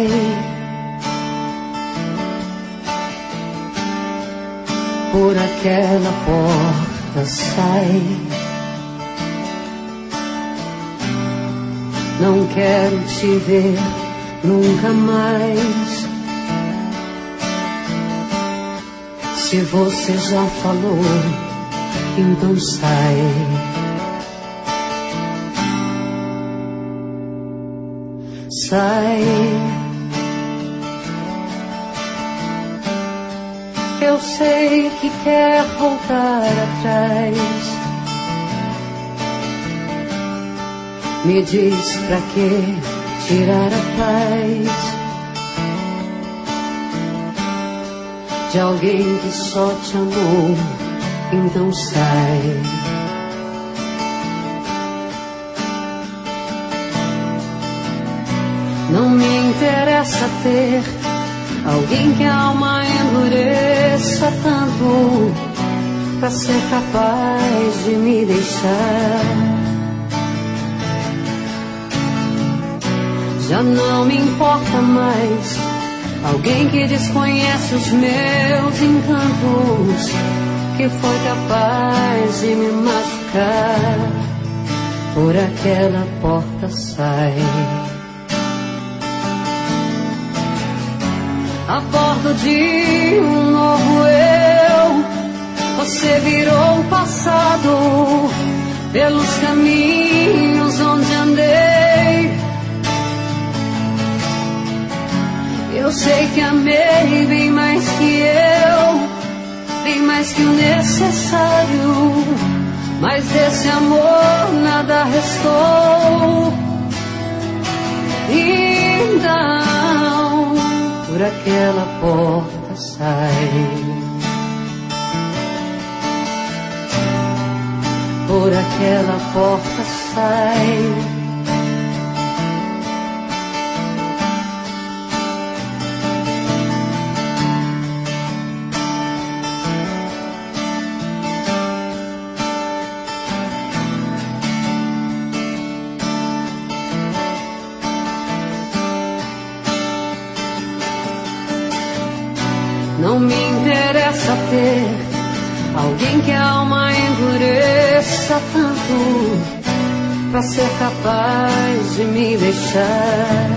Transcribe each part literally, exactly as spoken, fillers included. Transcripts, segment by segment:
sai. Por aquela porta sai. Não quero te ver nunca mais. Se você já falou, então sai. Sai. Eu sei que quer voltar atrás. Me diz pra que tirar a paz de alguém que só te amou, então sai. Não me interessa ter alguém que a alma endureça tanto pra ser capaz de me deixar. Já não me importa mais alguém que desconhece os meus encantos, que foi capaz de me machucar. Por aquela porta sai. A bordo de um novo eu, você virou o passado pelos caminhos onde andei. Eu sei que amei bem mais que eu, bem mais que o necessário, mas desse amor nada restou. Então, por aquela porta sai. Por aquela porta sai. Não me interessa ter alguém que a alma endureça tanto pra ser capaz de me deixar.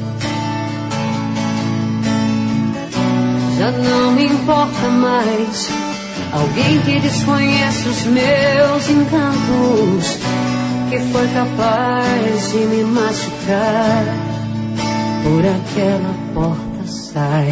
Já não me importa mais alguém que desconhece os meus encantos, que foi capaz de me machucar. Por aquela porta sai.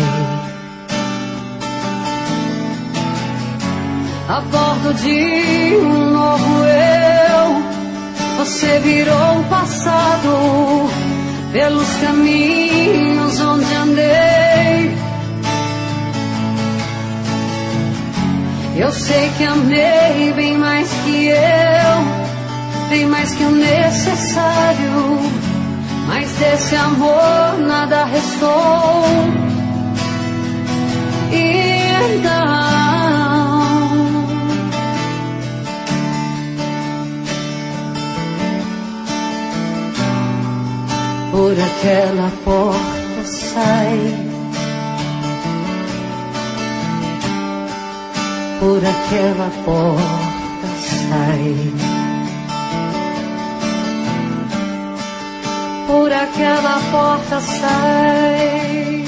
A bordo de um novo eu, você virou o passado pelos caminhos onde andei. Eu sei que amei bem mais que eu, bem mais que o necessário, mas desse amor nada restou. Então, por aquela porta sai. Por aquela porta sai. Por aquela porta sai.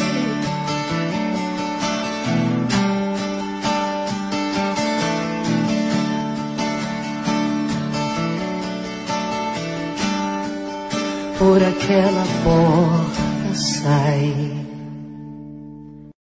Por aquela porta sai.